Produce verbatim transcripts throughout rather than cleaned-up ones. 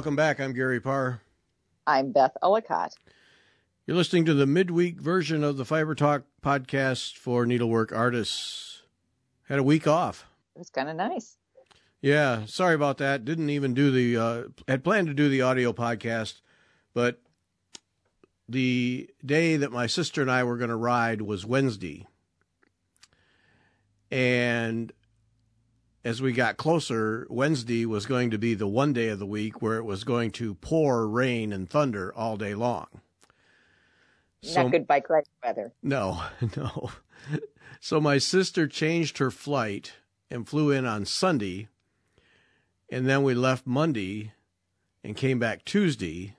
Welcome back. I'm Gary Parr. I'm Beth Ellicott. You're listening to the midweek version of the Fiber Talk podcast for needlework artists. Had a week off. It was kind of nice. Yeah, sorry about that. Didn't even do the, uh, had planned to do the audio podcast, but the day that my sister and I were going to ride was Wednesday. And as we got closer, Wednesday was going to be the one day of the week where it was going to pour rain and thunder all day long. Not So, good bike ride weather. No, no. So my sister changed her flight and flew in on Sunday, and then we left Monday and came back Tuesday,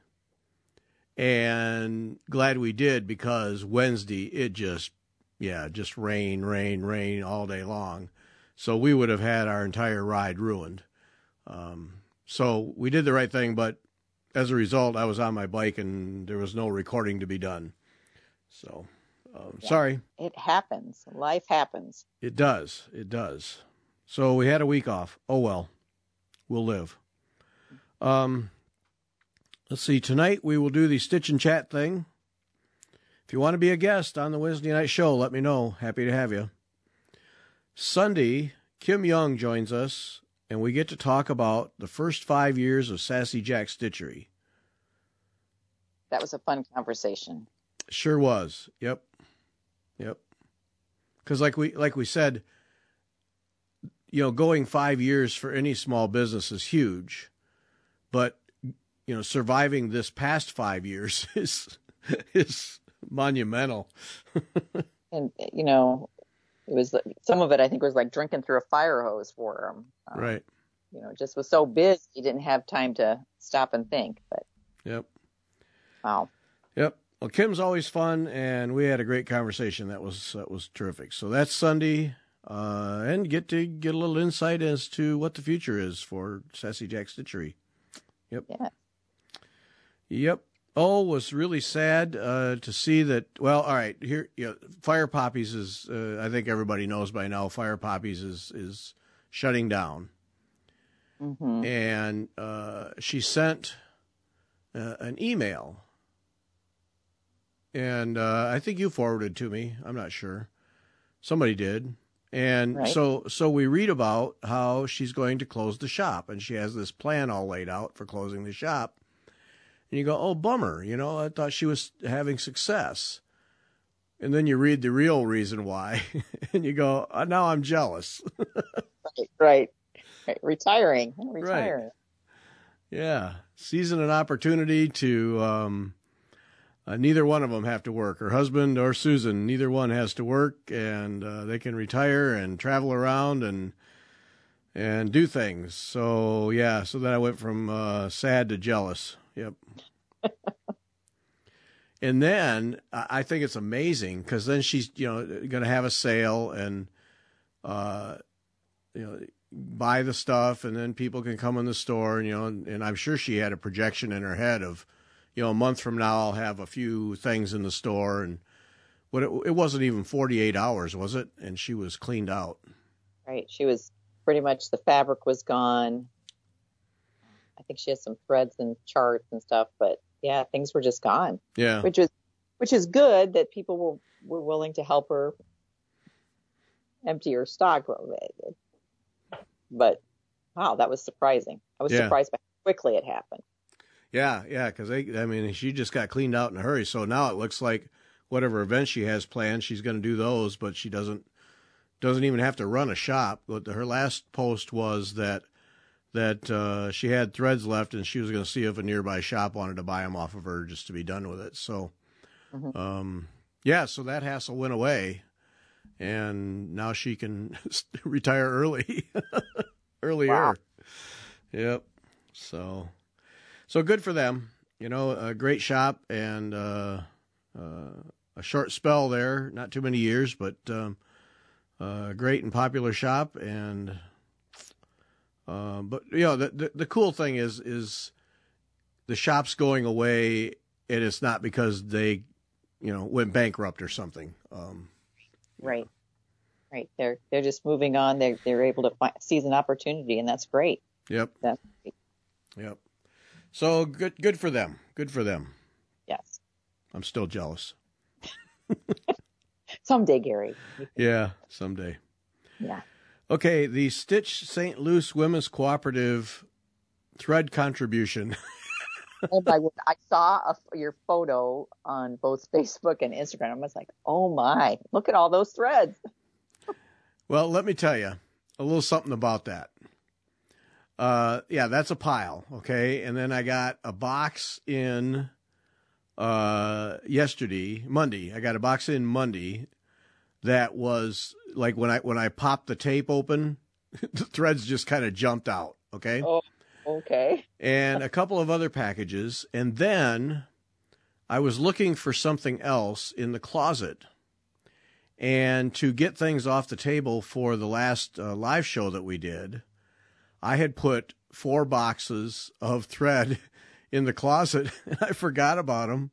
and glad we did because Wednesday it just, yeah, just rain, rain, rain all day long. So we would have had our entire ride ruined. Um, so we did the right thing, but as a result, I was on my bike and there was no recording to be done. So, um, Yeah, sorry. It happens. Life happens. It does. It does. So we had a week off. Oh, well, we'll live. Um, let's see. Tonight we will do the Stitch and Chat thing. If you want to be a guest on the Wednesday night show, let me know. Happy to have you. Sunday, Kim Young joins us, and we get to talk about the first five years of Sassy Jack Stitchery. That was a fun conversation. Sure was. Yep. Yep. Because like we like we said, you know, going five years for any small business is huge, but you know, surviving this past five years is is monumental. And you know, it was some of it. I think was like drinking through a fire hose for him. Um, Right. You know, just was so busy he didn't have time to stop and think. But Yep. wow. Yep. Well, Kim's always fun, and we had a great conversation. That was that was terrific. So that's Sunday, uh, and get to get a little insight as to what the future is for Sassy Jack Stitchery. Yep. Yeah. Yep. Oh, was really sad uh, to see that. Well, all right. Here, you know, Fire Poppies is. Uh, I think everybody knows by now. Fire Poppies is is shutting down, Mm-hmm. and uh, she sent uh, an email. And uh, I think you forwarded to me. I'm not sure. Somebody did. And Right. so so we read about how she's going to close the shop. And she has this plan all laid out for closing the shop. And you go, oh, bummer. You know, I thought she was having success. And then you read the real reason why. And you go, oh, now I'm jealous. Right, right. Right. Retiring. Retiring. Right. Yeah. Seizing an opportunity to... Um, Uh, neither one of them have to work. Her husband or Susan, neither one has to work, and uh, they can retire and travel around and and do things. So yeah, so then I went from uh, sad to jealous. Yep. And then I think it's amazing because then she's you know going to have a sale and uh, you know buy the stuff, and then people can come in the store, and you know, and, and I'm sure she had a projection in her head of, you know, a month from now I'll have a few things in the store, and what it, it wasn't even forty-eight hours, was it? And she was cleaned out. Right. She was pretty much, the fabric was gone. I think she had some threads and charts and stuff, but yeah, things were just gone. Yeah. Which was, which is good that people were, were willing to help her empty her stock. But wow, that was surprising. I was Yeah. surprised by how quickly it happened. Yeah, yeah, because I mean, she just got cleaned out in a hurry. So now it looks like whatever events she has planned, she's going to do those, but she doesn't doesn't even have to run a shop. But her last post was that that uh, she had threads left, and she was going to see if a nearby shop wanted to buy them off of her just to be done with it. So, Mm-hmm. um, yeah, so that hassle went away, and now she can retire early, earlier. Wow. Yep. So. So good for them, you know, a great shop and uh, uh, a short spell there, not too many years, but um, a great and popular shop. And uh, but you know, the, the the cool thing is is the shop's going away, and it's not because they, you know, went bankrupt or something. Um, Right, right. They're they're just moving on. They're they're able to find, seize an opportunity, and that's great. Yep. That's great. Yep. So good, good for them. Good for them. Yes. I'm still jealous. Someday, Gary. Yeah, someday. Yeah. Okay, the Stitch Saint Louis Women's Cooperative thread contribution. Oh my word! I saw a, your photo on both Facebook and Instagram. I was like, "Oh my! Look at all those threads." Well, let me tell you a little something about that. Uh, yeah, that's a pile, okay? And then I got a box in uh, yesterday, Monday. I got a box in Monday that was like when I when I popped the tape open, the threads just kind of jumped out, okay? Oh, okay. And a couple of other packages, and then I was looking for something else in the closet. And to get things off the table for the last uh, live show that we did, I had put four boxes of thread in the closet, and I forgot about them.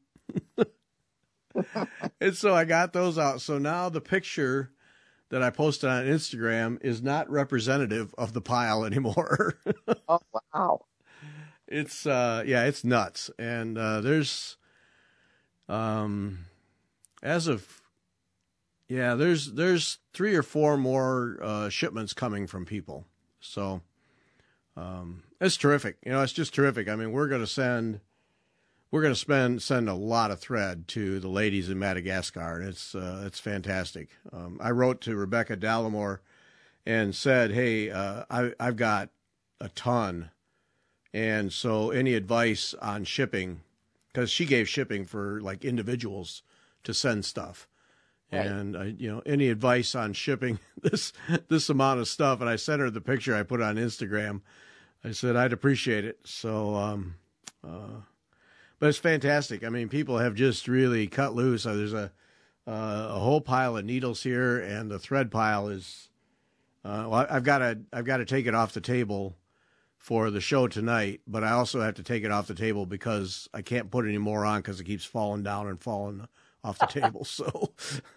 And so I got those out. So now the picture that I posted on Instagram is not representative of the pile anymore. Oh, wow. It's, uh, yeah, it's nuts. And uh, there's, um, as of, yeah, there's there's three or four more uh, shipments coming from people. So um, it's terrific. You know, it's just terrific. I mean, we're going to send, we're going to spend send a lot of thread to the ladies in Madagascar, and it's uh, it's fantastic. Um, I wrote to Rebecca Dallimore and said, hey, uh, I, I've got a ton, and so any advice on shipping, because she gave shipping for like individuals to send stuff. Right. And, I, you know, any advice on shipping this this amount of stuff? And I sent her the picture I put on Instagram. I said I'd appreciate it. So, um, uh, but it's fantastic. I mean, people have just really cut loose. Uh, there's a uh, a whole pile of needles here, and the thread pile is. Uh, well, I've got to I've got to take it off the table for the show tonight, but I also have to take it off the table because I can't put any more on because it keeps falling down and falling off the table. So,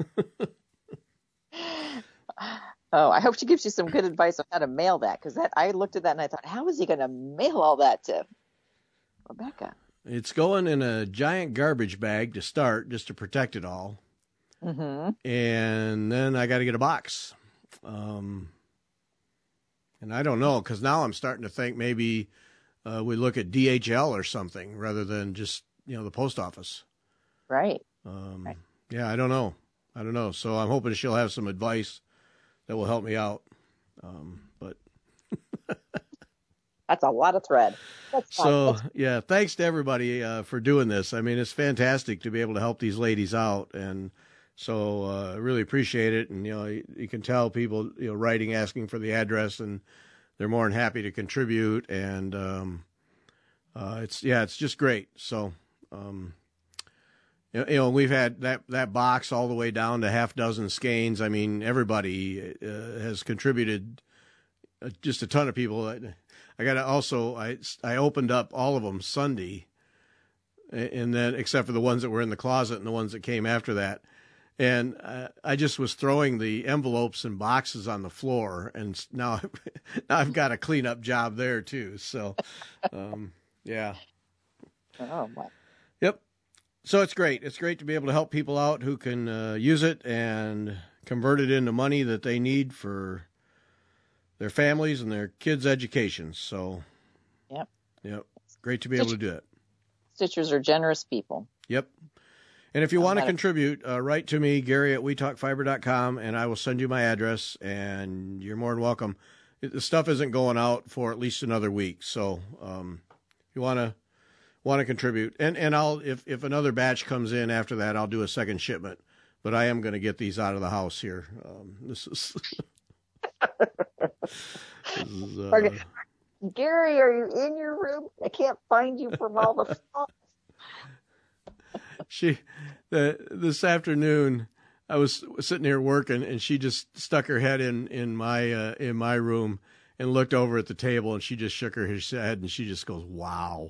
oh, I hope she gives you some good advice on how to mail that, because that I looked at that and I thought, how is he going to mail all that to Rebecca? It's going in a giant garbage bag to start, just to protect it all, mm-hmm. and then I got to get a box. Um, and I don't know, because now I'm starting to think maybe uh, we look at D H L or something rather than just, you know, the post office. Right. Um, right. Yeah, I don't know. I don't know. So I'm hoping she'll have some advice that will help me out. Um, but that's a lot of thread. That's so, That's... yeah, thanks to everybody uh, for doing this. I mean, it's fantastic to be able to help these ladies out. And so I uh, really appreciate it. And, you know, you, you can tell people, you know, writing, asking for the address, and they're more than happy to contribute. And um, uh, it's, yeah, it's just great. So, um you know, we've had that, that box all the way down to half dozen skeins. I mean, everybody uh, has contributed, uh, just a ton of people. I, I got to also, I, I opened up all of them Sunday, and then except for the ones that were in the closet and the ones that came after that. And uh, I just was throwing the envelopes and boxes on the floor, and now, now I've got a cleanup job there too. So, um, yeah. Oh, my. Yep. So it's great. It's great to be able to help people out who can uh, use it and convert it into money that they need for their families and their kids' education. So, yep. Yep. Great to be able to do it. Stitchers are generous people. Yep. And if you want to contribute, uh, write to me, Gary at we talk fiber dot com, and I will send you my address, and you're more than welcome. It, the stuff isn't going out for at least another week. So um, if you want to want to contribute, and and I'll if if another batch comes in after that, I'll do a second shipment, but I am going to get these out of the house here. Um, this is, this is uh, Gary, are you in your room? I can't find you from all the stuff. She the this afternoon I was sitting here working, and she just stuck her head in in my uh, in my room and looked over at the table, and she just shook her head, and she just goes, wow.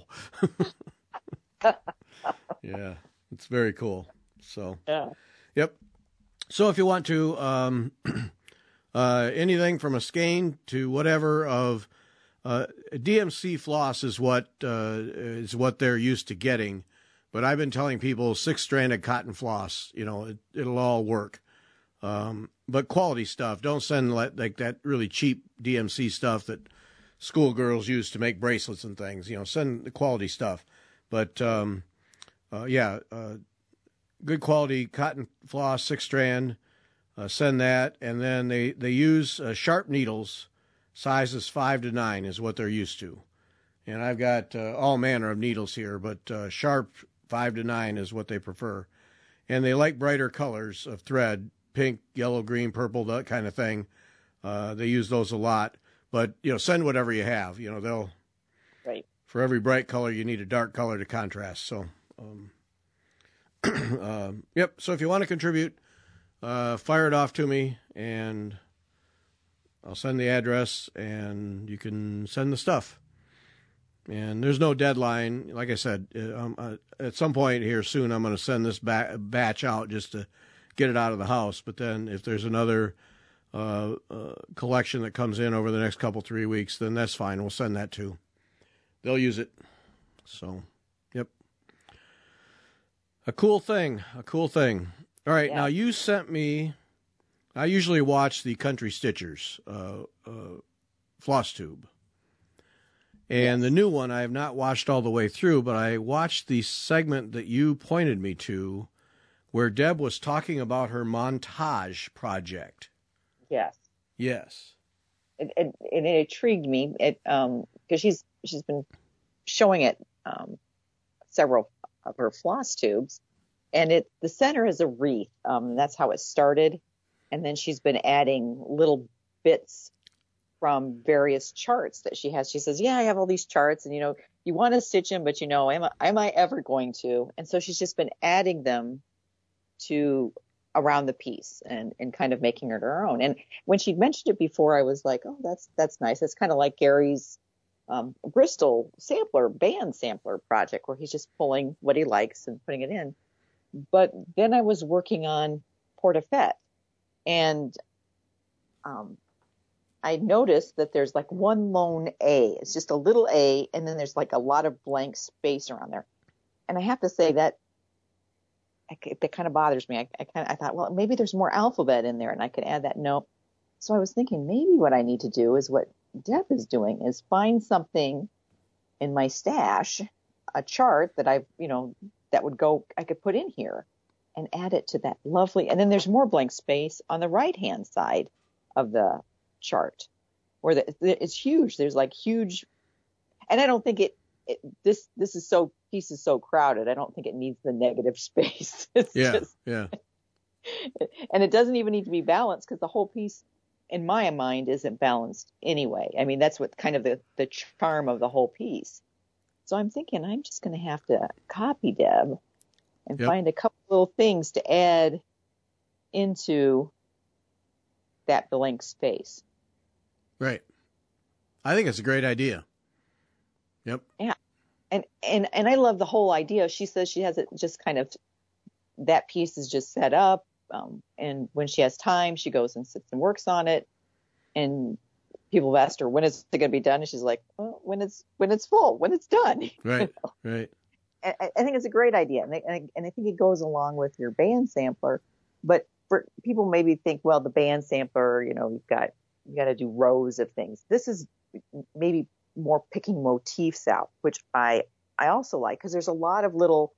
Yeah, it's very cool. So, yeah. Yep. So if you want to, um, uh, anything from a skein to whatever of Uh, D M C floss is what uh, is what they're used to getting, but I've been telling people six-stranded cotton floss. You know, it, it'll all work. Um, but quality stuff. Don't send like, like that really cheap D M C stuff that schoolgirls use to make bracelets and things. You know, send the quality stuff. But um, uh, yeah, uh, good quality cotton floss, six-strand. Uh, send that, and then they they use uh, sharp needles. Sizes five to nine is what they're used to. And I've got uh, all manner of needles here, but uh, sharp five to nine is what they prefer. And they like brighter colors of thread, pink, yellow, green, purple, that kind of thing. Uh, they use those a lot. But, you know, send whatever you have. You know, they'll, right. For every bright color, you need a dark color to contrast. So, um, uh, yep. So if you want to contribute, uh, fire it off to me, and I'll send the address, and you can send the stuff. And there's no deadline. Like I said, um, uh, at some point here soon, I'm going to send this ba- batch out just to get it out of the house. But then if there's another uh, uh, collection that comes in over the next couple, three weeks, then that's fine. We'll send that too. They'll use it. So, yep. A cool thing. A cool thing. All right. Yeah. Now, you sent me... I usually watch the Country Stitchers uh, uh, floss tube. And yes. The new one I have not watched all the way through, but I watched the segment that you pointed me to where Deb was talking about her montage project. Yes. Yes. It, it, it intrigued me it, um, because she's she's been showing it um, several of her floss tubes. And it the center is a wreath. Um, that's how it started. And then she's been adding little bits from various charts that she has. She says, yeah, I have all these charts, and, you know, you want to stitch them, but, you know, am I, am I ever going to? And so she's just been adding them to around the piece and, and kind of making it her own. And when she mentioned it before, I was like, oh, that's, that's nice. It's kind of like Gary's um, Bristol sampler, band sampler project, where he's just pulling what he likes and putting it in. But then I was working on Portefeuille. And um, I noticed that there's like one lone A. It's just a little A, and then there's like a lot of blank space around there. And I have to say that that kind of bothers me. I, I kind of I thought, well, maybe there's more alphabet in there, and I could add that. No. So I was thinking maybe what I need to do is what Deb is doing is find something in my stash, a chart that I've, you know, that would go, I could put in here. And add it to that lovely, and then there's more blank space on the right-hand side of the chart, where the, it's huge. There's like huge, and I don't think it, it. This this is so piece is so crowded. I don't think it needs the negative space. It's yeah, just, yeah. And it doesn't even need to be balanced because the whole piece, in my mind, isn't balanced anyway. I mean, that's what kind of the the charm of the whole piece. So I'm thinking I'm just going to have to copy Deb. And yep. Find a couple little things to add into that blank space. Right. I think it's a great idea. Yep. Yeah. And, and, and I love the whole idea. She says she has it just kind of, that piece is just set up. Um, and when she has time, she goes and sits and works on it. And people have asked her, when is it going to be done? And she's like, well, when it's, when it's full, when it's done. Right. You know? Right. I think it's a great idea, and I, and I think it goes along with your band sampler. But for people maybe think, well, the band sampler, you know, you've got you got to do rows of things. This is maybe more picking motifs out, which I I also like because there's a lot of little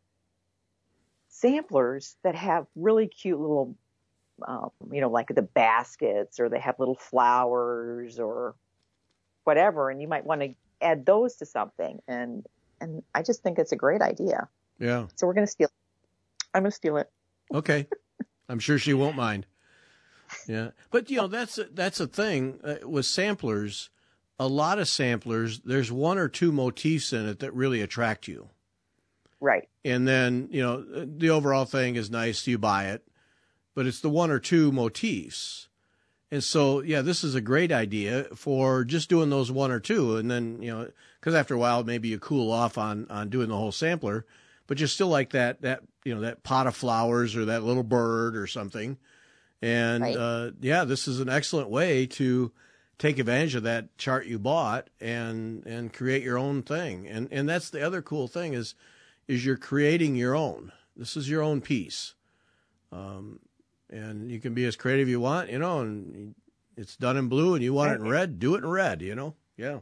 samplers that have really cute little, um, you know, like the baskets, or they have little flowers or whatever, and you might want to add those to something. And And I just think it's a great idea. Yeah. So we're going to steal it. I'm going to steal it. Okay. I'm sure she won't mind. Yeah. But, you know, that's a, that's a thing uh, with samplers. A lot of samplers, there's one or two motifs in it that really attract you. Right. And then, you know, the overall thing is nice. You buy it. But it's the one or two motifs. And so, yeah, this is a great idea for just doing those one or two. And then, you know, because after a while, maybe you cool off on, on doing the whole sampler, but you still like that, that, you know, that pot of flowers or that little bird or something. And, right. uh, yeah, this is an excellent way to take advantage of that chart you bought and and create your own thing. And and that's the other cool thing is is you're creating your own. This is your own piece. Um, and you can be as creative you want, you know, and it's done in blue and you want it in red, do it in red, you know? Yeah.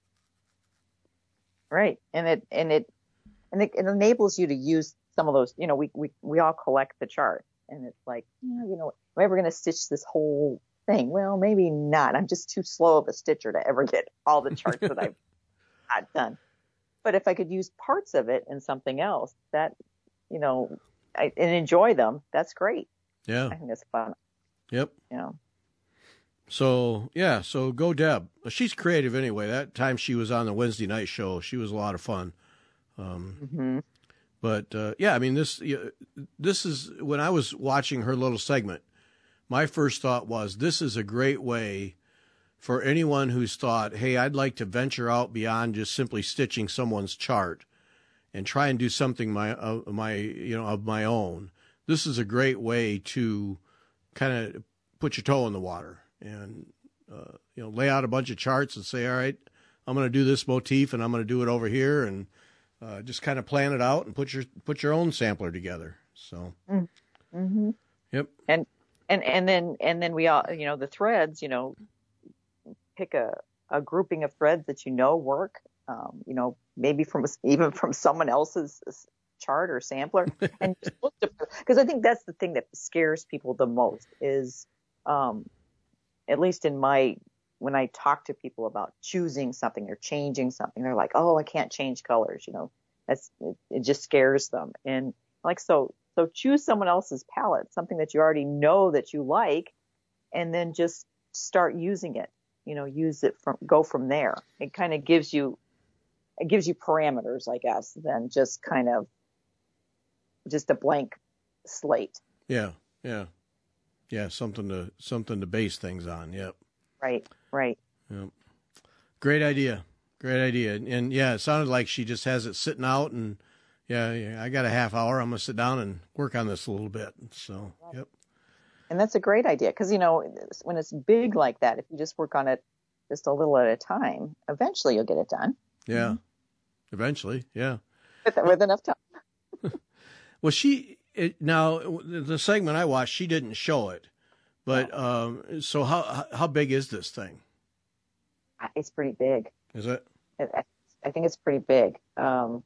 Right. And it and it and it, it enables you to use some of those, you know, we we, we all collect the chart and it's like, yeah, you know, am I ever going to stitch this whole thing? Well, maybe not. I'm just too slow of a stitcher to ever get all the charts that I've got done. But if I could use parts of it in something else that, you know, I, and enjoy them, that's great. Yeah. I think that's fun. Yep. You know. So, yeah, so go Deb. She's creative anyway. That time she was on the Wednesday night show, she was a lot of fun. Um, mm-hmm. But, uh, yeah, I mean, this this is, when I was watching her little segment, my first thought was, this is a great way for anyone who's thought, hey, I'd like to venture out beyond just simply stitching someone's chart and try and do something my uh, my you know of my own. This is a great way to kind of put your toe in the water and uh, you know lay out a bunch of charts and say, all right, I'm going to do this motif and I'm going to do it over here, and uh, just kind of plan it out and put your put your own sampler together. So, mm-hmm. Yep. And and and then and then we all you know the threads you know pick a a grouping of threads that you know work. Um, you know, maybe from even from someone else's chart or sampler, and just look because I think that's the thing that scares people the most is, um, at least in my when I talk to people about choosing something or changing something, they're like, "Oh, I can't change colors." You know, that's it, it just scares them. And like so, so choose someone else's palette, something that you already know that you like, and then just start using it. You know, use it from go from there. It kind of gives you. It gives you parameters, I guess, than just kind of just a blank slate. Yeah, yeah, yeah. Something to something to base things on. Yep. Right. Right. Yep. Great idea. Great idea. And, and yeah, it sounded like she just has it sitting out, and yeah, yeah, I got a half hour. I'm gonna sit down and work on this a little bit. So, yep. And that's a great idea because you know when it's big like that, if you just work on it just a little at a time, eventually you'll get it done. Yeah, mm-hmm. Eventually, yeah. With, with enough time. Well, she it, now the segment I watched, she didn't show it, but oh. um, so how how big is this thing? It's pretty big. Is it? I, I think it's pretty big. Um,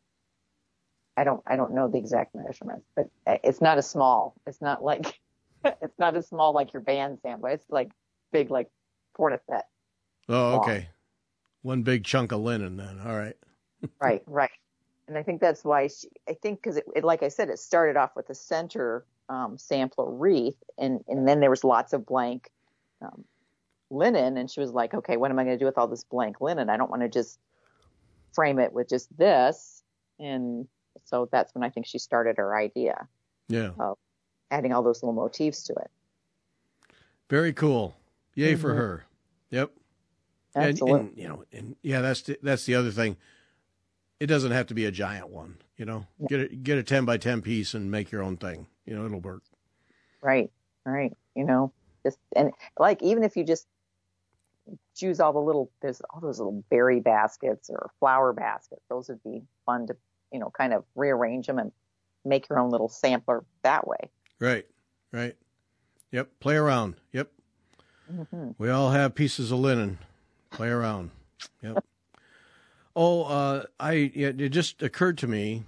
I don't I don't know the exact measurements, but it's not as small. It's not like it's not as small like your band sampler. It's like big, like Portafet. Oh, okay. Long. One big chunk of linen then. All right. Right, right. And I think that's why she, I think because it, it, like I said, it started off with a center um, sampler wreath, and, and then there was lots of blank um, linen, and she was like, okay, what am I going to do with all this blank linen? I don't want to just frame it with just this. And so that's when I think she started her idea. Yeah. Of adding all those little motifs to it. Very cool. Yay mm-hmm. for her. Yep. Absolutely. And, and you know, and yeah, that's the, that's the other thing. It doesn't have to be a giant one, you know. No. Get a get a ten by ten piece and make your own thing. You know, it'll work. Right, right. You know, just and like even if you just choose all the little there's all those little berry baskets or flower baskets. Those would be fun to you know kind of rearrange them and make your own little sampler that way. Right, right. Yep. Play around. Yep. Mm-hmm. We all have pieces of linen. Play around. Yep. Oh, uh, I it just occurred to me,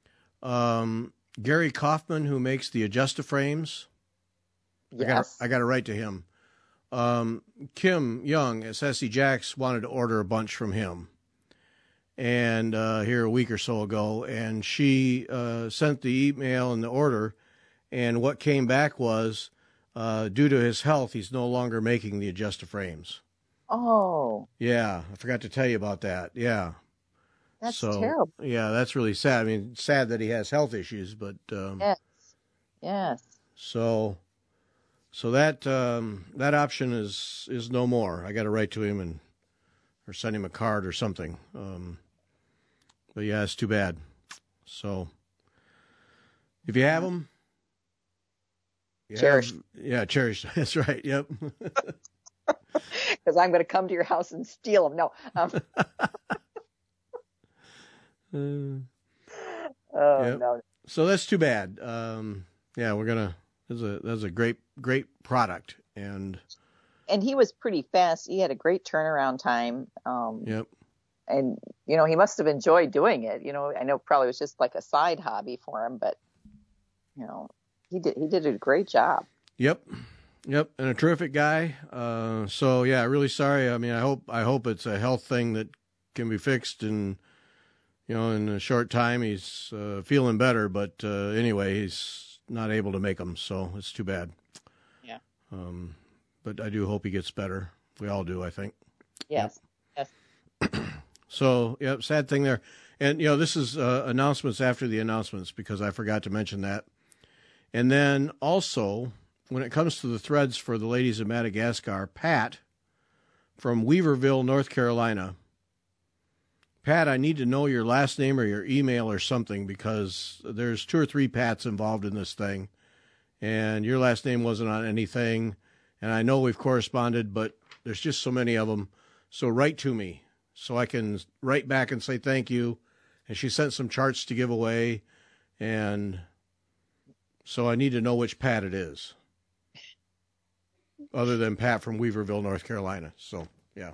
um, Gary Kaufman, who makes the Adjust-A-Frames. Yes. I got I got to write to him. Um, Kim Young at Sassy Jacks wanted to order a bunch from him, and uh, here a week or so ago, and she uh, sent the email and the order, and what came back was, uh, due to his health, he's no longer making the Adjust-A-Frames. Oh. Yeah, I forgot to tell you about that. Yeah. That's so, terrible. Yeah, that's really sad. I mean, sad that he has health issues, but um, yes, yes. So, so that um, that option is is no more. I got to write to him and or send him a card or something. Um, but yeah, it's too bad. So, if you have them, you cherish. Have, yeah, cherish. That's right. Yep. because I'm going to come to your house and steal them. No. Um, uh, oh yep. no. So that's too bad. Um, yeah, we're gonna. That's a that's a great great product, and And he was pretty fast. He had a great turnaround time. Um, yep. And you know, he must have enjoyed doing it. You know, I know probably it was just like a side hobby for him, but you know, he did he did a great job. Yep. Yep, and a terrific guy. Uh, so yeah, really sorry. I mean, I hope I hope it's a health thing that can be fixed, and you know, in a short time he's uh, feeling better. But uh, anyway, he's not able to make them, so it's too bad. Yeah. Um, but I do hope he gets better. We all do, I think. Yes. Yep. Yes. So yeah, sad thing there. And you know, this is uh, announcements after the announcements because I forgot to mention that. And then also, when it comes to the threads for the ladies of Madagascar, Pat from Weaverville, North Carolina. Pat, I need to know your last name or your email or something because there's two or three Pats involved in this thing, and your last name wasn't on anything. And I know we've corresponded, but there's just so many of them. So write to me so I can write back and say thank you. And she sent some charts to give away, and so I need to know which Pat it is. Other than Pat from Weaverville, North Carolina. So, yeah.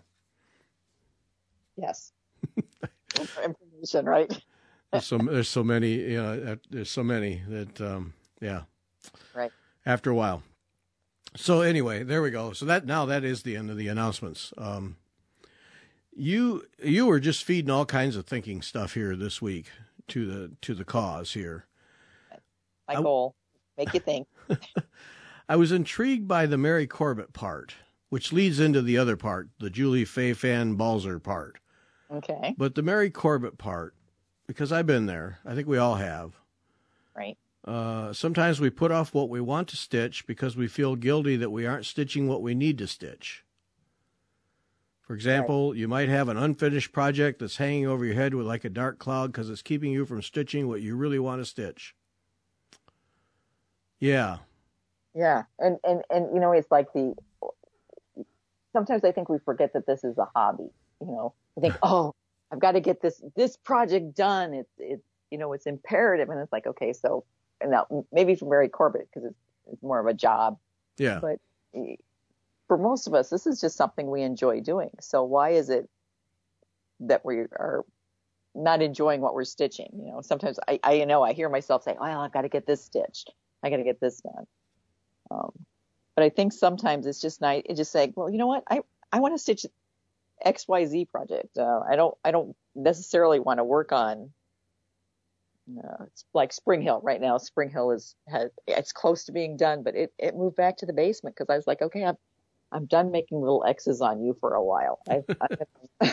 Yes. Information, right? There's so, there's so many, you know, there's so many that, um, yeah. Right. After a while. So anyway, there we go. So that, now that is the end of the announcements. Um, you, you were just feeding all kinds of thinking stuff here this week to the, to the cause here. My goal, make you think. I was intrigued by the Mary Corbett part, which leads into the other part, the Julie Fay Fan Balzer part. Okay. But the Mary Corbett part, because I've been there, I think we all have. Right. Uh, sometimes we put off what we want to stitch because we feel guilty that we aren't stitching what we need to stitch. For example, right. You might have an unfinished project that's hanging over your head with like a dark cloud because it's keeping you from stitching what you really want to stitch. Yeah. Yeah, and, and, and you know, it's like the, sometimes I think we forget that this is a hobby, you know, I think, oh, I've got to get this, this project done. It's, it's, you know, it's imperative. And it's like, okay, so, and now maybe for Mary Corbett, because it's, it's more of a job. Yeah. But for most of us, this is just something we enjoy doing. So why is it that we are not enjoying what we're stitching? You know, sometimes I, I you know, I hear myself say, well, I've got to get this stitched. I got to get this done. Um, but I think sometimes it's just nice. It's just saying, well, you know what? I, I want to stitch X Y Z project. Uh, I don't, I don't necessarily want to work on, uh, it's like Spring Hill right now. Spring Hill is, has, it's close to being done, but it, it moved back to the basement because I was like, okay, I'm, I'm done making little X's on you for a while. I, I,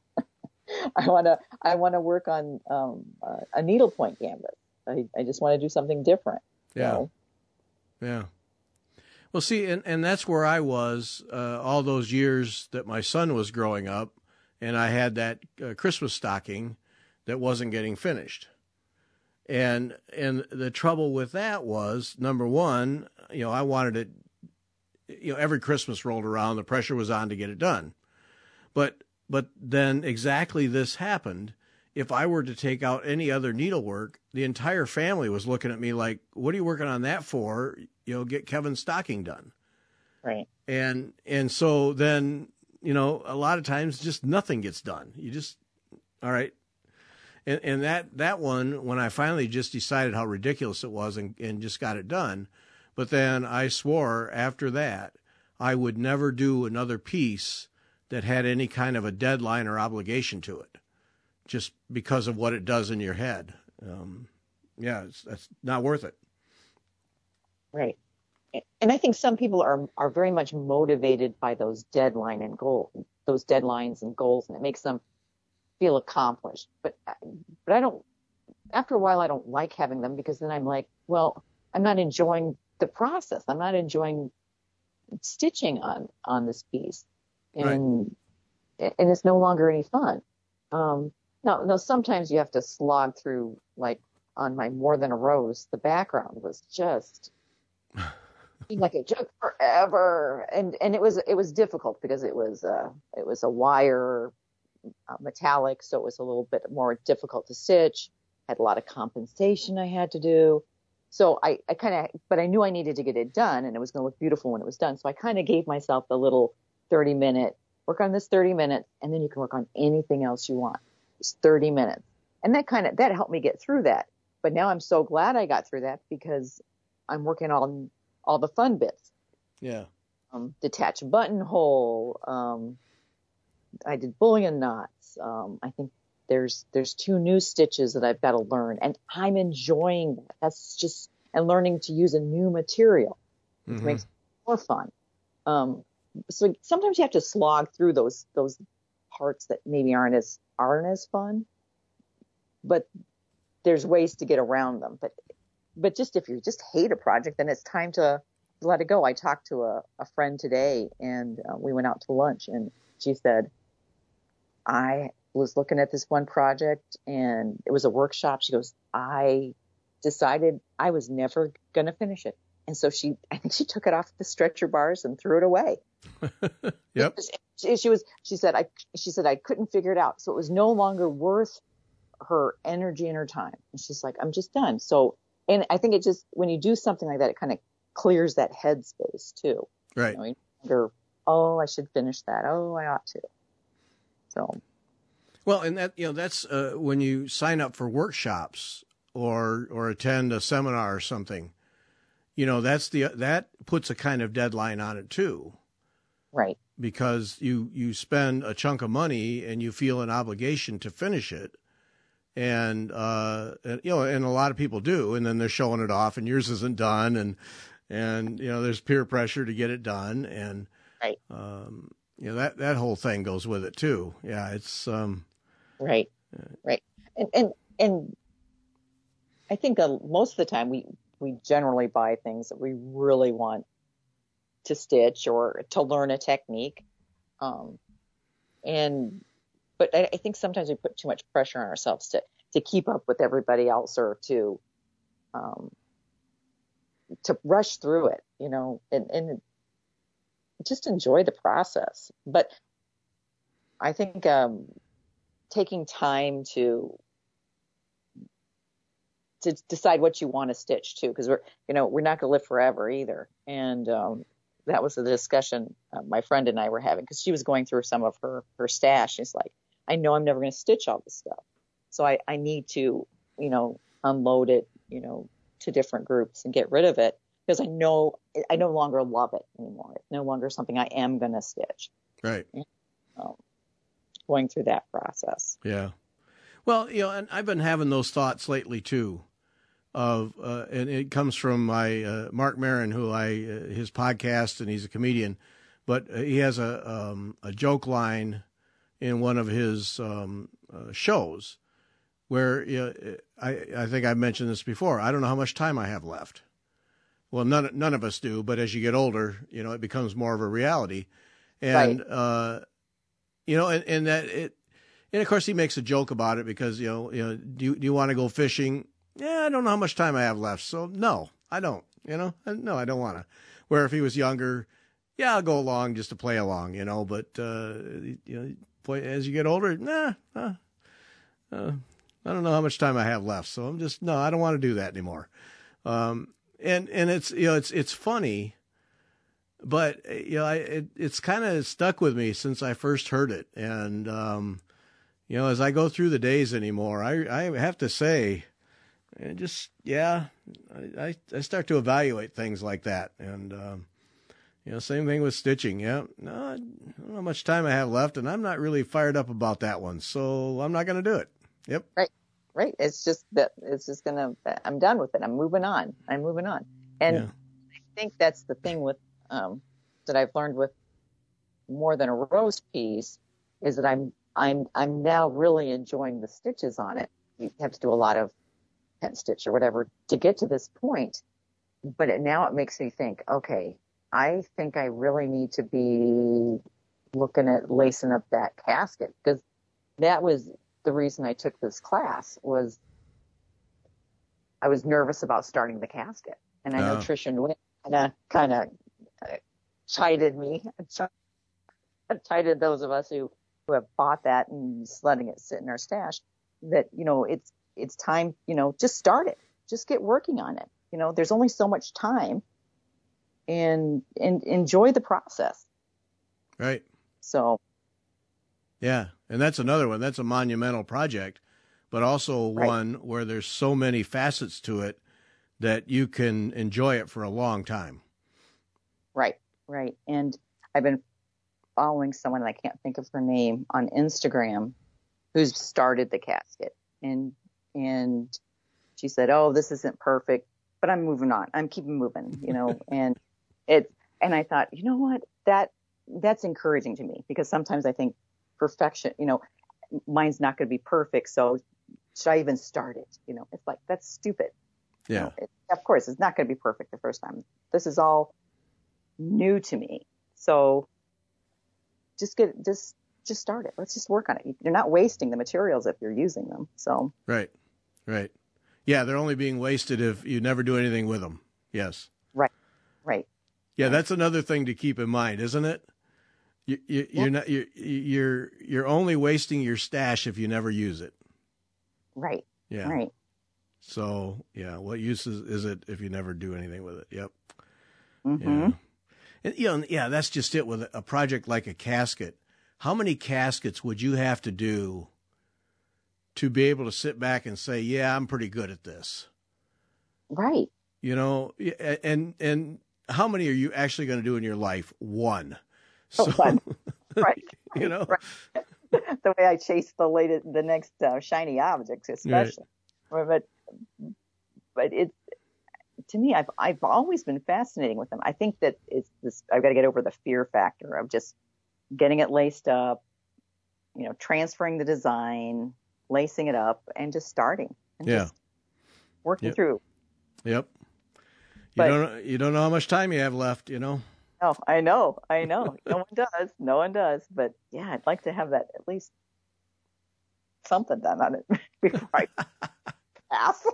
I want to, I want to work on, um, uh, a needlepoint canvas. I, I just want to do something different. Yeah. know? Yeah. Well, see, and, and that's where I was uh, all those years that my son was growing up, and I had that uh, Christmas stocking that wasn't getting finished. And and the trouble with that was, number one, you know, I wanted it, you know, every Christmas rolled around, the pressure was on to get it done. But but then exactly this happened. If I were to take out any other needlework, the entire family was looking at me like, what are you working on that for? You know, get Kevin's stocking done. Right. And, and so then, you know, a lot of times just nothing gets done. You just, all right. And, and that, that one, when I finally just decided how ridiculous it was and, and just got it done, but then I swore after that, I would never do another piece that had any kind of a deadline or obligation to it, just because of what it does in your head. Um, yeah, it's, that's not worth it. Right. And I think some people are, are very much motivated by those deadline and goal, those deadlines and goals, and it makes them feel accomplished. But, but I don't, after a while, I don't like having them because then I'm like, well, I'm not enjoying the process. I'm not enjoying stitching on, on this piece. And, right. and it's no longer any fun. Um, no, no, sometimes you have to slog through, like on my More Than a Rose, the background was just seemed like it took forever, and and it was it was difficult because it was uh it was a wire uh, metallic, so it was a little bit more difficult to stitch. Had a lot of compensation I had to do, so I I kind of but I knew I needed to get it done, and it was going to look beautiful when it was done. So I kind of gave myself the little thirty minute work on this thirty minutes, and then you can work on anything else you want. It's thirty minutes, and that kind of that helped me get through that. But now I'm so glad I got through that because I'm working on all the fun bits. Yeah. Um, detach buttonhole. Um, I did bullion knots. Um, I think there's there's two new stitches that I've got to learn, and I'm enjoying that. That's just and learning to use a new material, which Mm-hmm. makes it more fun. Um, so sometimes you have to slog through those those parts that maybe aren't as aren't as fun, but there's ways to get around them. But but just if you just hate a project, then it's time to let it go. I talked to a, a friend today, and uh, we went out to lunch, and she said, I was looking at this one project, and it was a workshop. She goes, I decided I was never going to finish it. And so she, I think she took it off the stretcher bars and threw it away. Yep. She, she was, she said, I, she said, I couldn't figure it out. So it was no longer worth her energy and her time. And she's like, I'm just done. So, and I think it just, when you do something like that, it kind of clears that headspace too. Right. You know, you're, oh, I should finish that. Oh, I ought to. So. Well, and that, you know, that's uh, when you sign up for workshops or or attend a seminar or something, you know, that's the that puts a kind of deadline on it too. Right. Because you you spend a chunk of money and you feel an obligation to finish it. And, uh, and, you know, and a lot of people do, and then they're showing it off and yours isn't done. And, and, you know, there's peer pressure to get it done. And, right. um, you know, that, that whole thing goes with it too. Yeah. It's, um, right. Right. And, and, and I think uh, most of the time we, we generally buy things that we really want to stitch or to learn a technique. Um, and, But I, I think sometimes we put too much pressure on ourselves to, to keep up with everybody else or to um, to rush through it, you know, and, and just enjoy the process. But I think um, taking time to to decide what you want to stitch too, because we're you know we're not going to live forever either. And um, that was the discussion uh, my friend and I were having because she was going through some of her her stash. She's like, I know I'm never going to stitch all this stuff. So I, I need to, you know, unload it, you know, to different groups and get rid of it because I know I no longer love it anymore. It's no longer something I am going to stitch. right. Um, going through that process. Yeah. Well, you know, and I've been having those thoughts lately too. Of uh, and it comes from my uh, Mark Maron, who I uh, his podcast, and he's a comedian, but uh, he has a um, a joke line in one of his um, uh, shows where you know, I I think I've mentioned this before. I don't know how much time I have left. Well, none none of us do, but as you get older, you know, it becomes more of a reality, and Right. uh, you know, and, and that it, and of course he makes a joke about it because you know, you know, do you, do you want to go fishing? Yeah, I don't know how much time I have left, so no, I don't. You know, no, I don't want to. Where if he was younger, yeah, I'll go along just to play along, you know. But uh, you know, as you get older, nah, uh, uh, I don't know how much time I have left, so I'm just no, I don't want to do that anymore. Um, and and it's you know, it's it's funny, but you know, I, it, it's kind of stuck with me since I first heard it, and um, you know, as I go through the days anymore, I I have to say. And just, yeah, I, I start to evaluate things like that. And, um, you know, same thing with stitching. Yeah, no, I don't know how much time I have left, and I'm not really fired up about that one. So I'm not going to do it. Yep. Right. Right. It's just that it's just going to, I'm done with it. I'm moving on. I'm moving on. And Yeah. I think that's the thing with, um, that I've learned with more than a rose piece is that I'm, I'm, I'm now really enjoying the stitches on it. You have to do a lot of pen stitch or whatever to get to this point. But it, now it makes me think, okay, I think I really need to be looking at lacing up that casket because that was the reason I took this class was I was nervous about starting the casket. And I know Uh, Tricia Nguyen kind of kind of chided me, chided those of us who who have bought that and just letting it sit in our stash. That you know, it's it's time. You know, just start it. Just get working on it. You know, there's only so much time, and and enjoy the process. Right. So. Yeah, and that's another one. That's a monumental project, but also Right. one where there's so many facets to it that you can enjoy it for a long time. Right, right. And I've been following someone, and I can't think of her name, on Instagram, who's started the casket. And and she said, "Oh, this isn't perfect, but I'm moving on. I'm keeping moving, you know." and it and I thought, you know what? That that's encouraging to me, because sometimes I think perfection, you know, mine's not going to be perfect, so should I even start it? You know, it's like, that's stupid. Yeah. You know, it, of course, it's not going to be perfect the first time. This is all new to me. So just get, just, just start it. Let's just work on it. You're not wasting the materials if you're using them. So. Right. Right. Yeah. They're only being wasted if you never do anything with them. Yes. Right. Right. Yeah. Right. That's another thing to keep in mind, isn't it? You, you, you're not, you're, you're, you're only wasting your stash if you never use it. Right. Yeah. Right. So yeah, what use is, is it if you never do anything with it? Yep. Mm-hmm. Yeah. And, you know, yeah, that's just it with a project like a casket. How many caskets would you have to do to be able to sit back and say, yeah, I'm pretty good at this? Right. You know, and, and how many are you actually going to do in your life? One. So, oh, right. You know, right. The way I chase the latest, the next uh, shiny object, especially. Right. But, but it's, to me, I've, I've always been fascinating with them. I think that it's this, I've got to get over the fear factor of just getting it laced up, you know, transferring the design, lacing it up, and just starting and yeah. just working yep. through. Yep. You but, don't, you don't know how much time you have left, you know? No, I know, I know. No one does. No one does. But yeah, I'd like to have that, at least something done on it before I pass.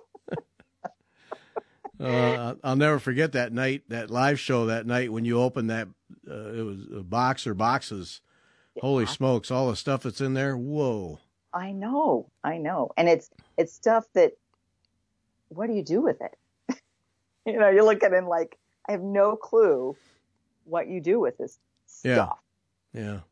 uh, I'll never forget that night, that live show that night when you opened that, uh, it was a box or boxes. Yeah. Holy smokes, all the stuff that's in there. Whoa. I know, I know. And it's, it's stuff that, what do you do with it? You know, you're looking in like, I have no clue what you do with this stuff. Yeah. Yeah.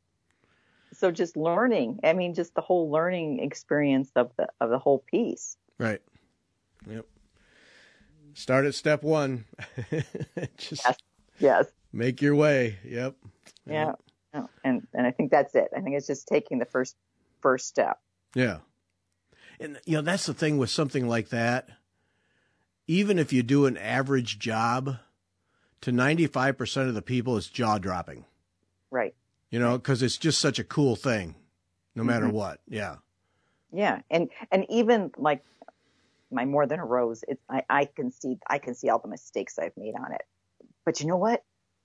So just learning, I mean, just the whole learning experience of the, of the whole piece. Right. Yep. Start at step one. Just yes. Yes. Make your way. Yep. Yeah. Yep. And, and I think that's it. I think it's just taking the first, first step. Yeah. And, you know, that's the thing with something like that. Even if you do an average job, to ninety-five percent of the people, it's jaw dropping. Right. You know, because it's just such a cool thing, no matter mm-hmm. what. Yeah. Yeah. And, and even like my More Than a Rose, it's, I, I can see, I can see all the mistakes I've made on it. But you know what?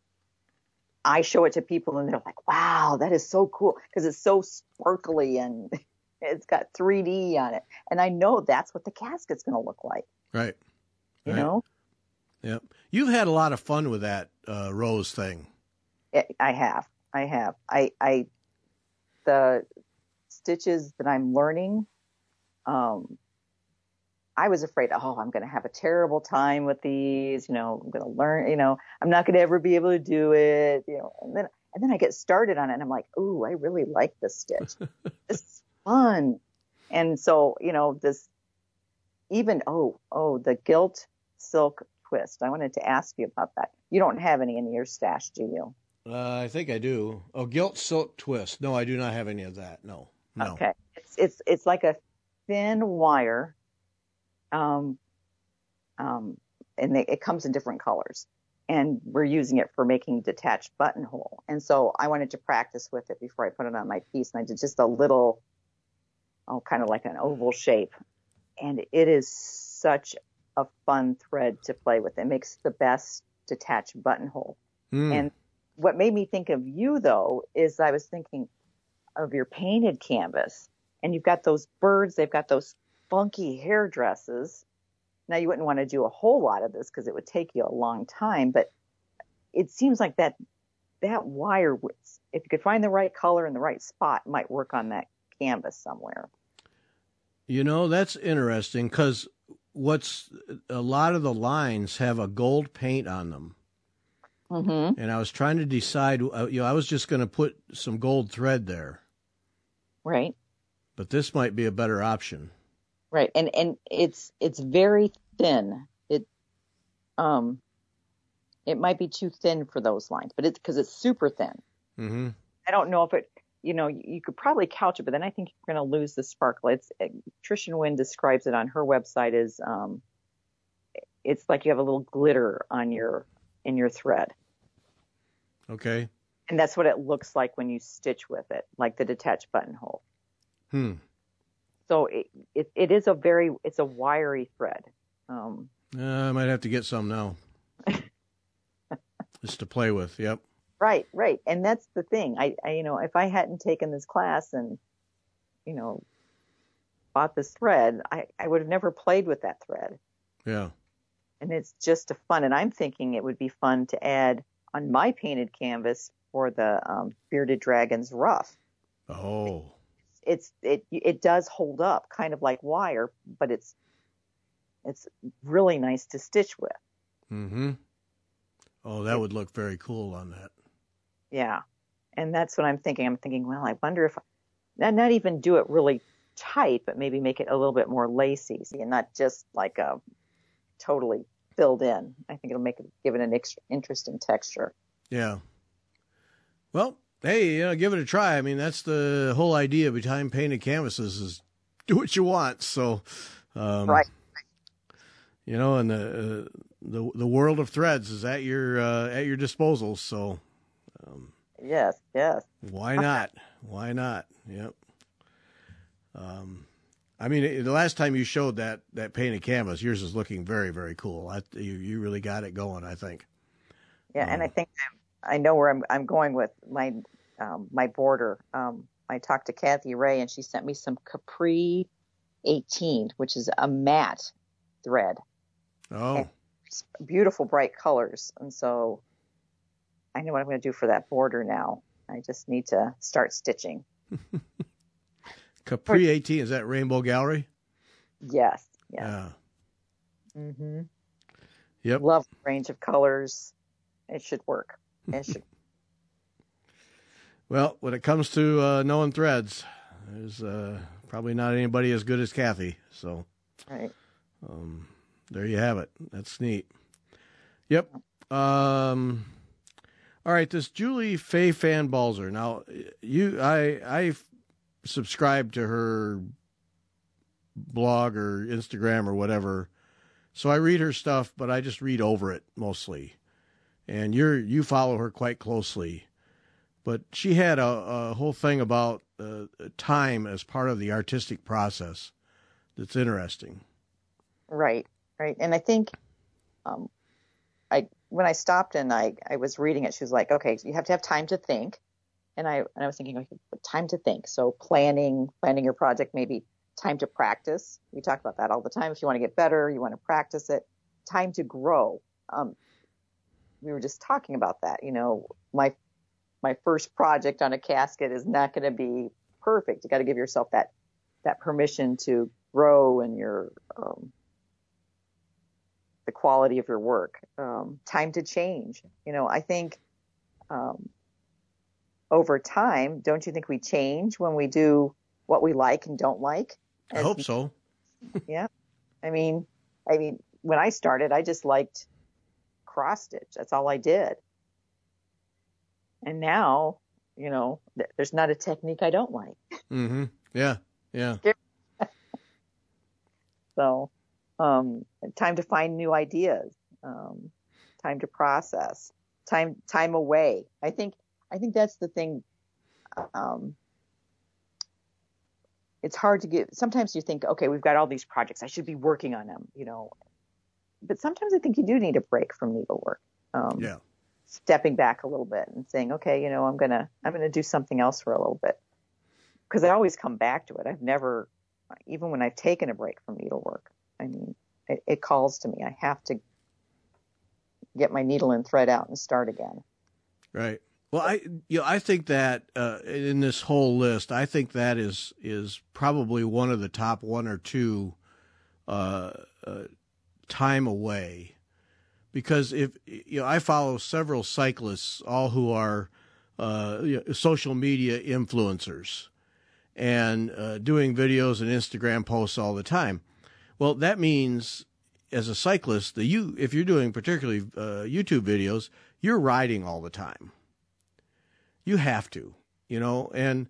I show it to people and they're like, wow, that is so cool. Because it's so sparkly and it's got three D on it. And I know that's what the casket's going to look like. Right. You right. know? Yep. You've had a lot of fun with that uh, rose thing. I have. I have. I, I, the stitches that I'm learning, um, I was afraid, oh, I'm going to have a terrible time with these, you know, I'm going to learn, you know, I'm not going to ever be able to do it, you know, and then, and then I get started on it and I'm like, ooh, I really like this stitch. This is fun. And so, you know, this even, oh, oh, the gilt silk twist. I wanted to ask you about that. You don't have any in your stash, do you? Uh, I think I do. Oh, gilt silk twist. No, I do not have any of that. No, no. Okay. It's, it's, it's like a thin wire. Um, um, and they, it comes in different colors, and we're using it for making detached buttonhole. And so I wanted to practice with it before I put it on my piece. And I did just a little, oh, kind of like an oval shape. And it is such a fun thread to play with. It makes the best detached buttonhole. Mm. And what made me think of you, though, is I was thinking of your painted canvas, and you've got those birds. They've got those funky hair dresses. Now you wouldn't want to do a whole lot of this because it would take you a long time, but it seems like that that wire, if you could find the right color and the right spot, might work on that canvas somewhere. You know, that's interesting because what's a lot of the lines have a gold paint on them. Mm-hmm. And I was trying to decide, uh, you know, I was just going to put some gold thread there. Right. But this might be a better option. Right. And and it's it's very thin. It um it might be too thin for those lines, but it's because it's super thin. Mm-hmm. I don't know if it, you know, you, you could probably couch it, but then I think you're going to lose the sparkle. It's it, Trish Wynn describes it on her website as um it's like you have a little glitter on your in your thread. Okay. And that's what it looks like when you stitch with it, like the detached buttonhole. Hmm. So it, it, it is a very, it's a wiry thread. Um, uh, I might have to get some now. Just to play with. Yep. Right, right. And that's the thing. I, I, you know, if I hadn't taken this class and, you know, bought this thread, I, I would have never played with that thread. Yeah. And it's just a fun. And I'm thinking it would be fun to add on my painted canvas for the um, Bearded Dragon's ruff. Oh. It's it it does hold up, kind of like wire, but it's it's really nice to stitch with. Mm-hmm. Oh, that it, would look very cool on that. Yeah, and that's what I'm thinking. I'm thinking, well, I wonder if not not even do it really tight, but maybe make it a little bit more lacy, and not just like a totally filled in. I think it'll make it give it an extra interesting texture. Yeah. Well. Hey, you know, give it a try. I mean, that's the whole idea behind painted canvases is do what you want. So, um, right. You know, and the, uh, the, the world of threads is at your, uh, at your disposal. So, um, yes, yes. Why not? Why not? Yep. Um, I mean, the last time you showed that, that painted canvas, yours is looking very, very cool. I, you, you really got it going, I think. Yeah. Um, and I think I know where I'm, I'm going with my, um, my border. Um, I talked to Kathy Ray and she sent me some Capri eighteen, which is a matte thread. Oh, and beautiful bright colors. And so I know what I'm going to do for that border now. I just need to start stitching. Capri eighteen, is that Rainbow Gallery? Yes. Yes. Yeah. Mm-hmm. Yep. Love the range of colors. It should work. It should. Well, when it comes to uh, knowing threads, there's uh, probably not anybody as good as Kathy. So, Right. Um, there you have it. That's neat. Yep. Um, all right. This Julie Faye Fan Balzer. Now, you, I, I subscribe to her blog or Instagram or whatever, so I read her stuff, but I just read over it mostly. And you're you follow her quite closely. But she had a, a whole thing about uh, time as part of the artistic process that's interesting. Right, right. And I think um, I when I stopped and I, I was reading it, she was like, okay, you have to have time to think. And I and I was thinking, okay, time to think. So planning, planning your project, maybe time to practice. We talk about that all the time. If you want to get better, you want to practice it. Time to grow. Um, we were just talking about that. You know, my my first project on a casket is not going to be perfect. You got to give yourself that that permission to grow in your um, the quality of your work. Um, time to change. You know, I think um, over time, don't you think we change when we do what we like and don't like? I hope so. Yeah. I mean, I mean, when I started, I just liked cross stitch. That's all I did. And now, you know, th- there's not a technique I don't like. Mm-hmm. Yeah. Yeah. So, um, time to find new ideas, um, time to process, time, time away. I think, I think that's the thing. Um, it's hard to get, sometimes you think, okay, we've got all these projects. I should be working on them, you know, but sometimes I think you do need a break from needlework. Um, yeah. Stepping back a little bit and saying, okay, you know, I'm going to, I'm going to do something else for a little bit. Cause I always come back to it. I've never, even when I've taken a break from needlework, I mean, it, it calls to me. I have to get my needle and thread out and start again. Right. Well, I you know I think that uh, in this whole list, I think that is is probably one of the top one or two uh, uh, time away, because if you know I follow several cyclists, all who are uh, you know, social media influencers and uh, doing videos and Instagram posts all the time. Well, that means as a cyclist, the you if you're doing particularly uh, YouTube videos, you're riding all the time. You have to, you know, and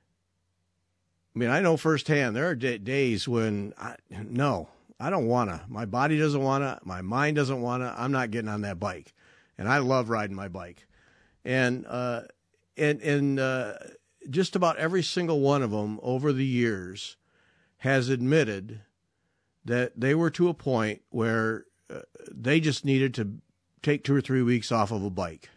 I mean, I know firsthand, there are d- days when, I, no, I don't want to. My body doesn't want to. My mind doesn't want to. I'm not getting on that bike. And I love riding my bike. And, uh, and, and, uh, just about every single one of them over the years has admitted that they were to a point where uh, they just needed to take two or three weeks off of a bike.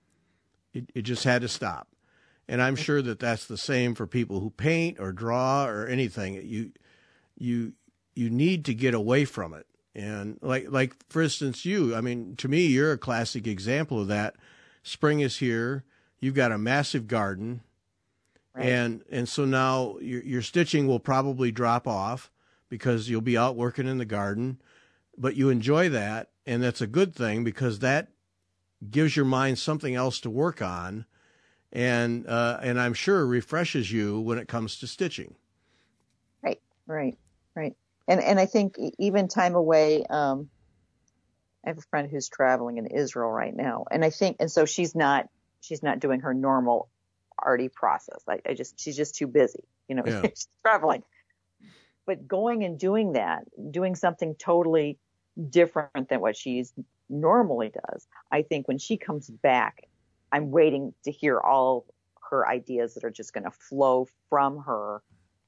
It, it just had to stop. And I'm sure that that's the same for people who paint or draw or anything. You, you, you need to get away from it. And like, like for instance, you, I mean, to me, you're a classic example of that. Spring is here. You've got a massive garden. Right. And, and so now your, your stitching will probably drop off because you'll be out working in the garden, but you enjoy that. And that's a good thing because that gives your mind something else to work on, and uh, and I'm sure refreshes you when it comes to stitching. Right, right, right. And and I think even time away. Um, I have a friend who's traveling in Israel right now, and I think, and so she's not she's not doing her normal arty process. I, I just she's just too busy, you know. Yeah. She's traveling, but going and doing that, doing something totally different than what she's normally does. I think when she comes back, I'm waiting to hear all her ideas that are just going to flow from her,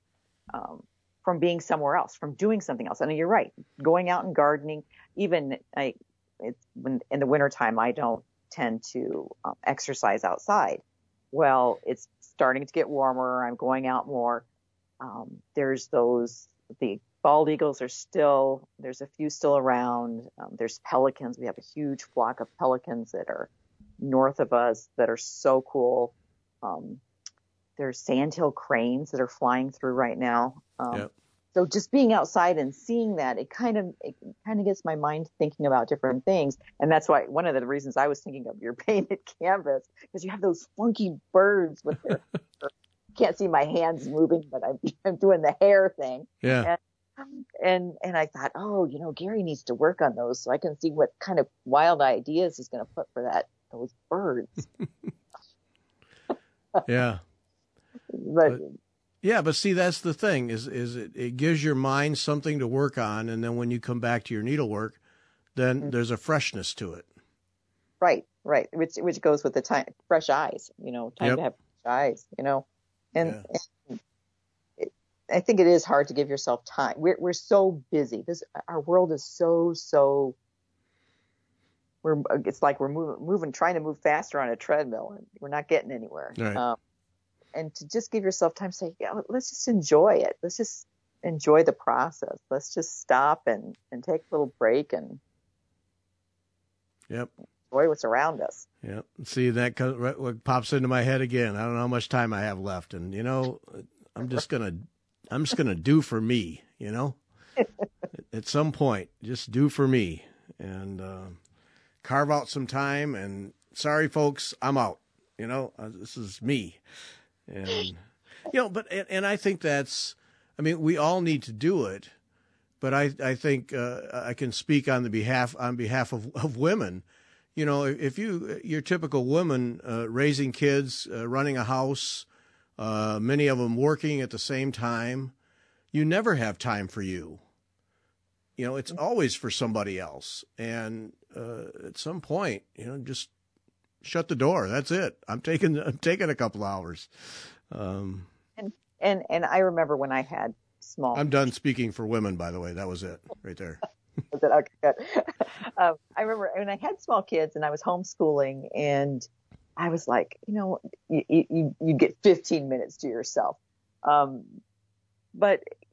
um, from being somewhere else, from doing something else. And you're right, going out and gardening. Even I, it's when in the wintertime, I don't tend to um, exercise outside. Well, it's starting to get warmer. I'm going out more. Um, there's those the bald eagles are still, there's a few still around. Um, there's pelicans. We have a huge flock of pelicans that are north of us that are so cool. Um, there's sandhill cranes that are flying through right now. Um, yep. So just being outside and seeing that, it kind of, it kind of gets my mind thinking about different things. And that's why one of the reasons I was thinking of your painted canvas, because you have those funky birds with their, can't see my hands moving, but I'm, I'm doing the hair thing. Yeah. And, And and I thought, oh, you know, Gary needs to work on those so I can see what kind of wild ideas he's going to put for that those birds. Yeah. But, but yeah, but see, that's the thing is is it, it gives your mind something to work on, and then when you come back to your needlework, then mm-hmm. there's a freshness to it. Right, right. Which which goes with the time, fresh eyes. You know, time yep. to have fresh eyes. You know, and. Yeah. and I think it is hard to give yourself time. We're we're so busy. This our world is so so. We're it's like we're moving, moving, trying to move faster on a treadmill, and we're not getting anywhere. Right. Um, and to just give yourself time, say, yeah, let's just enjoy it. Let's just enjoy the process. Let's just stop and and take a little break and. Yep. Enjoy what's around us. Yep. See, that comes, what pops into my head again. I don't know how much time I have left, and you know, I'm just gonna. I'm just going to do for me, you know, at some point, just do for me and uh, carve out some time. And sorry, folks, I'm out, you know, uh, this is me. And, you know, but, and, and I think that's, I mean, we all need to do it, but I, I think uh, I can speak on the behalf, on behalf of, of women. You know, if you, your typical woman uh, raising kids, uh, running a house, Uh, many of them working at the same time, you never have time for you. You know, it's always for somebody else. And uh, at some point, you know, just shut the door. That's it. I'm taking I'm taking a couple hours. Um, and and and I remember when I had small. I'm done speaking for women, by the way. That was it, right there. Was it? Okay, good. um, I remember when I had small kids and I was homeschooling and. I was like, you know, you, you, you get fifteen minutes to yourself. Um, but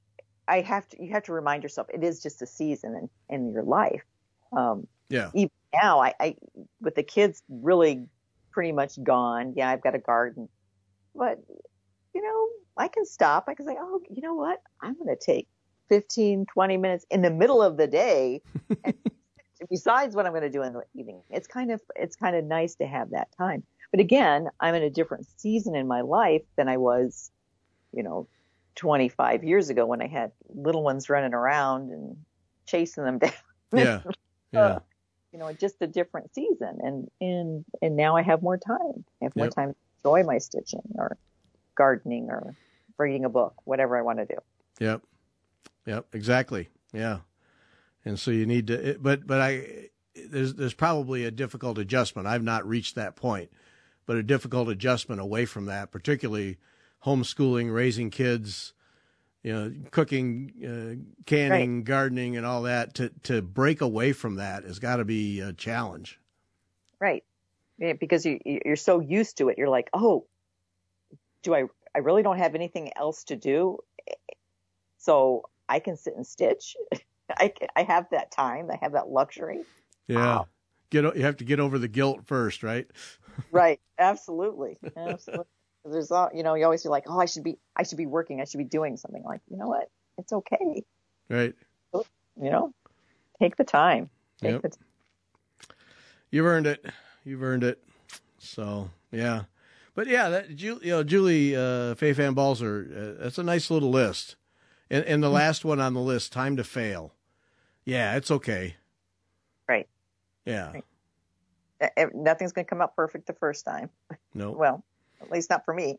I have to, you have to remind yourself it is just a season in, in your life. Um, Yeah. Even now, I, I, with the kids really pretty much gone. Yeah, I've got a garden, but you know, I can stop. I can say, oh, you know what? I'm going to take fifteen, twenty minutes in the middle of the day. And besides what I'm going to do in the evening, it's kind of, it's kind of nice to have that time. But again, I'm in a different season in my life than I was, you know, twenty-five years ago when I had little ones running around and chasing them down. Yeah. Yeah. uh, you know, just a different season. And, and, and now I have more time. I have more Yep. time to enjoy my stitching or gardening or reading a book, whatever I want to do. Yep. Yep. Exactly. Yeah. And so you need to, but, but I, there's, there's probably a difficult adjustment. I've not reached that point, but a difficult adjustment away from that, particularly homeschooling, raising kids, you know, cooking, uh, canning, right. gardening, and all that. To to break away from that has got to be a challenge. Right, yeah, because you you're so used to it. You're like, oh, do I? I really don't have anything else to do, so I can sit and stitch. I I have that time. I have that luxury. Yeah, wow. Get you have to get over the guilt first, right? Right, absolutely, absolutely. There's, you know, you always feel like, oh, I should be, I should be working, I should be doing something. Like, you know what? It's okay. Right. You know, take the time. Take yep. the time. You've earned it. You've earned it. So yeah, but yeah, that you know, Julie uh, Fay Fan Balzer, uh, that's a nice little list. And and the last one on the list, Time to Fail. Yeah, it's okay. Right. Yeah. Right. Nothing's going to come out perfect the first time. No. Well. At least not for me.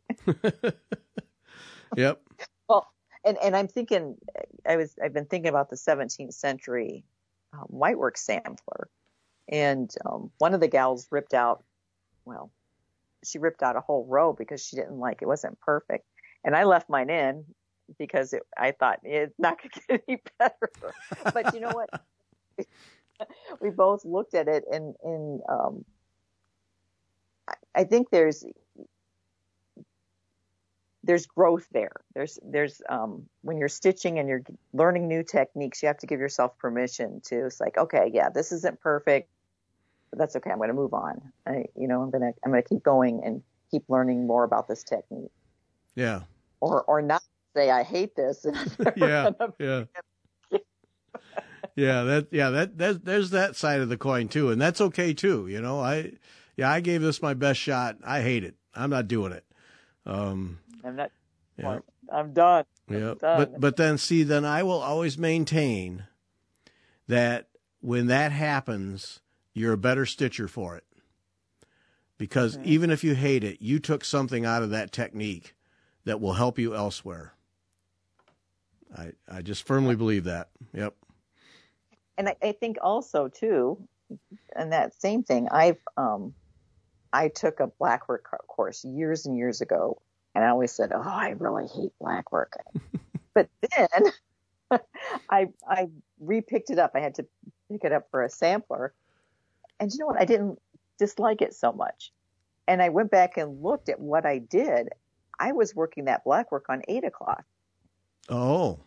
Yep. Well, and, and I'm thinking, I was, I've been thinking about the seventeenth century um, whitework sampler. And um, one of the gals ripped out, well, she ripped out a whole row because she didn't like it. It wasn't perfect. And I left mine in because it, I thought it's not going to get any better. But you know what? We both looked at it and, and um, I, I think there's, there's growth there. There's, there's, um, when you're stitching and you're learning new techniques, you have to give yourself permission to, it's like, okay, yeah, this isn't perfect, but that's okay. I'm going to move on. I, you know, I'm going to, I'm going to keep going and keep learning more about this technique. Yeah. Or, or not say, I hate this. yeah. Yeah. yeah. That, yeah, that, that, there's that side of the coin too. And that's okay too. You know, I, yeah, I gave this my best shot. I hate it. I'm not doing it. Um, I'm not. Yeah. I'm done. Yeah. I'm done. But but then see, then I will always maintain that when that happens, you're a better stitcher for it. Because mm-hmm. even if you hate it, you took something out of that technique that will help you elsewhere. I I just firmly believe that. Yep. And I, I think also too, and that same thing, I've um I took a blackwork course years and years ago. And I always said, oh, I really hate blackwork. But then I I re-picked it up. I had to pick it up for a sampler. And you know what? I didn't dislike it so much. And I went back and looked at what I did. I was working that blackwork on eight o'clock. Oh.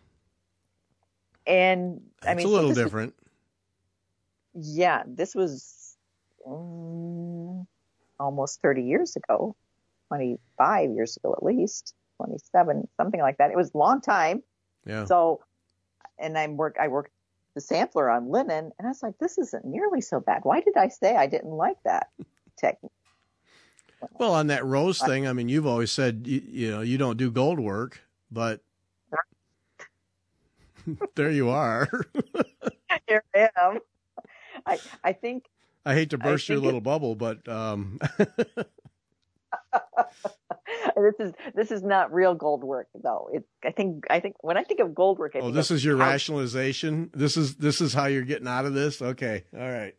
And That's I mean, a little so different. Was, yeah, this was um, almost thirty years ago. twenty-five years ago at least, twenty-seven, something like that. It was a long time. Yeah. So, and I worked, I worked the sampler on linen, and I was like, this isn't nearly so bad. Why did I say I didn't like that technique? Well, on that rose thing, I mean, you've always said, you, you know, you don't do gold work, but there you are. Here I am. I, I think. I hate to burst your little it, bubble, but, um, this is this is not real gold work though. It I think I think when I think of gold work, I oh, think this of is your how, rationalization. This is this is how you're getting out of this. Okay, all right.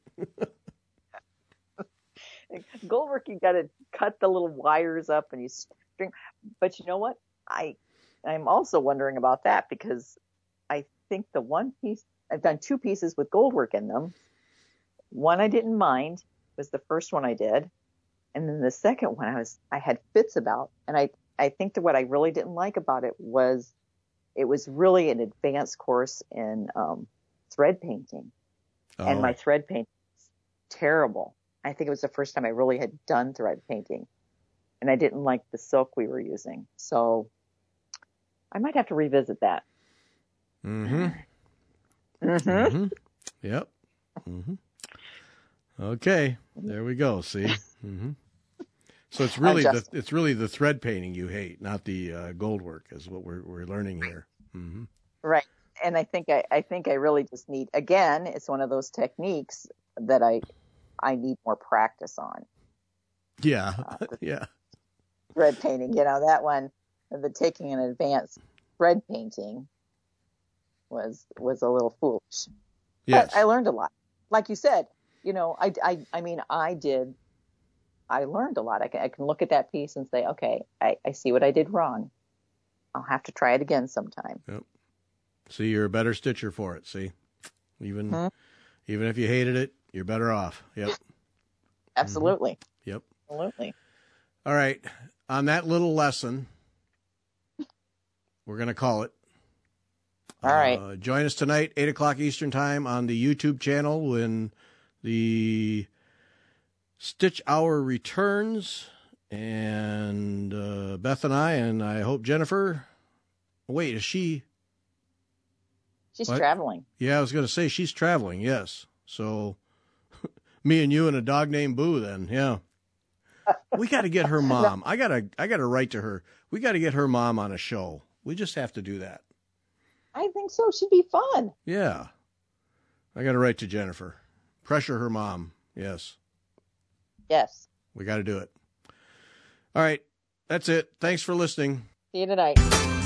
Gold work, you got to cut the little wires up and you string. But you know what? I I'm also wondering about that because I think the one piece I've done two pieces with gold work in them. One I didn't mind was the first one I did. And then the second one I was, I had fits about, and I, I think that what I really didn't like about it was it was really an advanced course in um, thread painting. Oh. And my thread painting was terrible. I think it was the first time I really had done thread painting. And I didn't like the silk we were using. So I might have to revisit that. Mm-hmm. Mm-hmm. Mm-hmm. Yep. Mm-hmm. Okay. There we go. See? Mm-hmm. So it's really the it's really the thread painting you hate, not the uh, gold work, is what we're we're learning here. Mm-hmm. Right. And I think I, I think I really just need, again, it's one of those techniques that I I need more practice on. Yeah. Uh, yeah. Thread painting, you know, that one, the taking an advanced thread painting was was a little foolish. Yes. But I learned a lot. Like you said, you know, I, I, I mean, I did, I learned a lot. I can, I can look at that piece and say, okay, I, I see what I did wrong. I'll have to try it again sometime. Yep. See, you're a better stitcher for it. See, even Hmm? even if you hated it, you're better off. Yep. Absolutely. Mm-hmm. Yep. Absolutely. All right. On that little lesson, we're going to call it. All right. Uh, join us tonight, eight o'clock Eastern Time on the YouTube channel when the Stitch Hour returns. And uh, Beth and I, and I hope Jennifer. Wait, is she? She's what? traveling. Yeah, I was going to say she's traveling, yes. So me and you and a dog named Boo then, yeah. We got to get her mom. I got to I got to write to her. We got to get her mom on a show. We just have to do that. I think so. She'd be fun. Yeah. I got to write to Jennifer. Pressure her mom. Yes. Yes. We got to do it. All right. That's it. Thanks for listening. See you tonight.